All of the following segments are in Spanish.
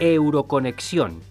Euroconexión.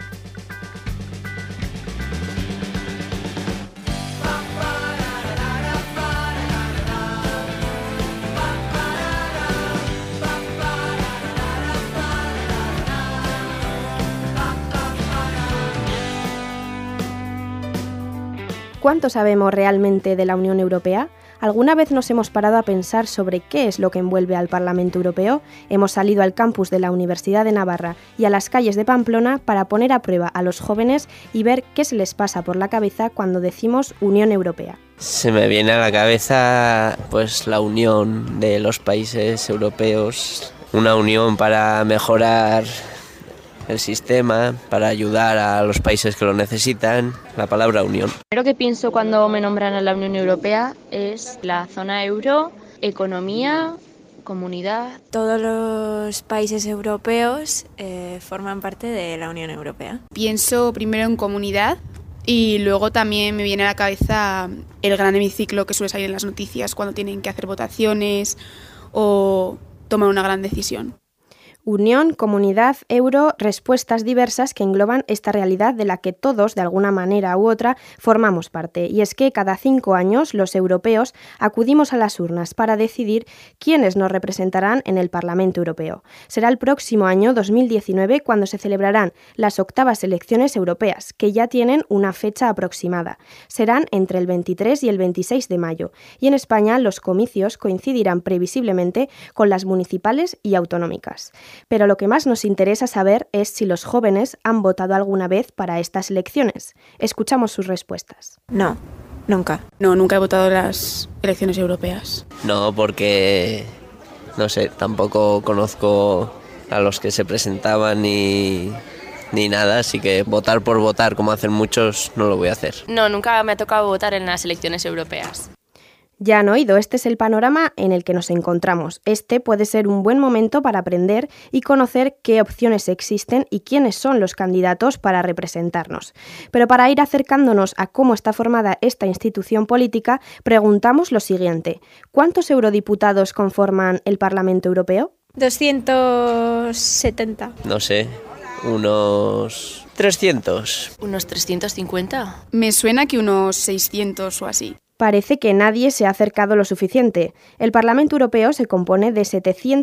¿Cuánto sabemos realmente de la Unión Europea? ¿Alguna vez nos hemos parado a pensar sobre qué es lo que envuelve al Parlamento Europeo? Hemos salido al campus de la Universidad de Navarra y a las calles de Pamplona para poner a prueba a los jóvenes y ver qué se les pasa por la cabeza cuando decimos Unión Europea. Se me viene a la cabeza pues la unión de los países europeos, una unión para mejorar el sistema, para ayudar a los países que lo necesitan, la palabra unión. Lo primero que pienso cuando me nombran a la Unión Europea es la zona euro, economía, comunidad. Todos los países europeos forman parte de la Unión Europea. Pienso primero en comunidad y luego también me viene a la cabeza el gran hemiciclo que suele salir en las noticias cuando tienen que hacer votaciones o tomar una gran decisión. Unión, comunidad, euro, respuestas diversas que engloban esta realidad de la que todos, de alguna manera u otra, formamos parte. Y es que cada 5 años los europeos acudimos a las urnas para decidir quiénes nos representarán en el Parlamento Europeo. Será el próximo año 2019 cuando se celebrarán las 8ª elecciones europeas, que ya tienen una fecha aproximada. Serán entre el 23 y el 26 de mayo. Y en España los comicios coincidirán previsiblemente con las municipales y autonómicas. Pero lo que más nos interesa saber es si los jóvenes han votado alguna vez para estas elecciones. Escuchamos sus respuestas. No, nunca. No, nunca he votado en las elecciones europeas. No, porque, no sé, tampoco conozco a los que se presentaban ni nada, así que votar por votar, como hacen muchos, no lo voy a hacer. No, nunca me ha tocado votar en las elecciones europeas. Ya han oído, este es el panorama en el que nos encontramos. Este puede ser un buen momento para aprender y conocer qué opciones existen y quiénes son los candidatos para representarnos. Pero para ir acercándonos a cómo está formada esta institución política, preguntamos lo siguiente: ¿cuántos eurodiputados conforman el Parlamento Europeo? 270. No sé, unos 300. ¿Unos 350? Me suena que unos 600 o así. Parece que nadie se ha acercado lo suficiente. El Parlamento Europeo se compone de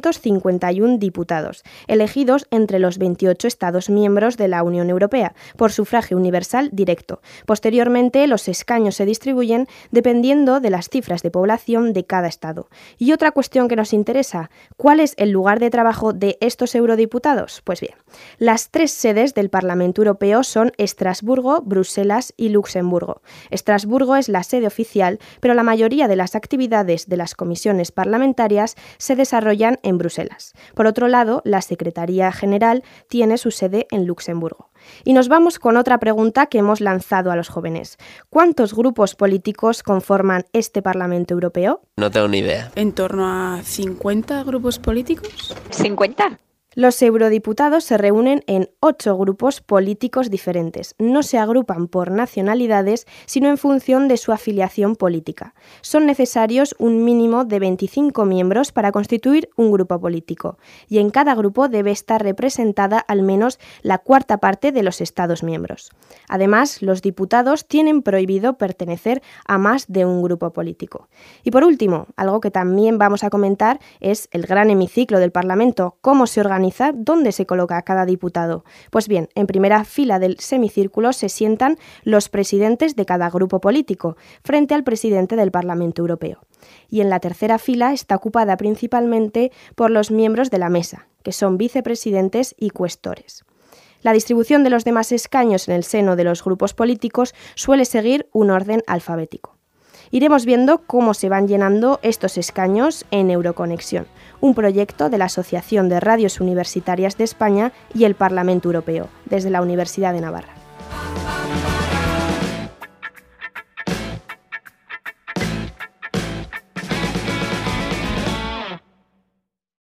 751 diputados, elegidos entre los 28 Estados miembros de la Unión Europea, por sufragio universal directo. Posteriormente, los escaños se distribuyen dependiendo de las cifras de población de cada Estado. Y otra cuestión que nos interesa, ¿cuál es el lugar de trabajo de estos eurodiputados? Pues bien, las 3 sedes del Parlamento Europeo son Estrasburgo, Bruselas y Luxemburgo. Estrasburgo es la sede oficial, pero la mayoría de las actividades de las comisiones parlamentarias se desarrollan en Bruselas. Por otro lado, la Secretaría General tiene su sede en Luxemburgo. Y nos vamos con otra pregunta que hemos lanzado a los jóvenes. ¿Cuántos grupos políticos conforman este Parlamento Europeo? No tengo ni idea. ¿En torno a 50 grupos políticos? ¿50? Los eurodiputados se reúnen en 8 grupos políticos diferentes. No se agrupan por nacionalidades, sino en función de su afiliación política. Son necesarios un mínimo de 25 miembros para constituir un grupo político, y en cada grupo debe estar representada al menos la 4ª parte de los Estados miembros. Además, los diputados tienen prohibido pertenecer a más de un grupo político. Y por último, algo que también vamos a comentar es el gran hemiciclo del Parlamento, cómo se organiza, dónde se coloca cada diputado. Pues bien, en primera fila del semicírculo se sientan los presidentes de cada grupo político, frente al presidente del Parlamento Europeo. Y en la tercera fila está ocupada principalmente por los miembros de la mesa, que son vicepresidentes y cuestores. La distribución de los demás escaños en el seno de los grupos políticos suele seguir un orden alfabético. Iremos viendo cómo se van llenando estos escaños en Euroconexión, un proyecto de la Asociación de Radios Universitarias de España y el Parlamento Europeo, desde la Universidad de Navarra.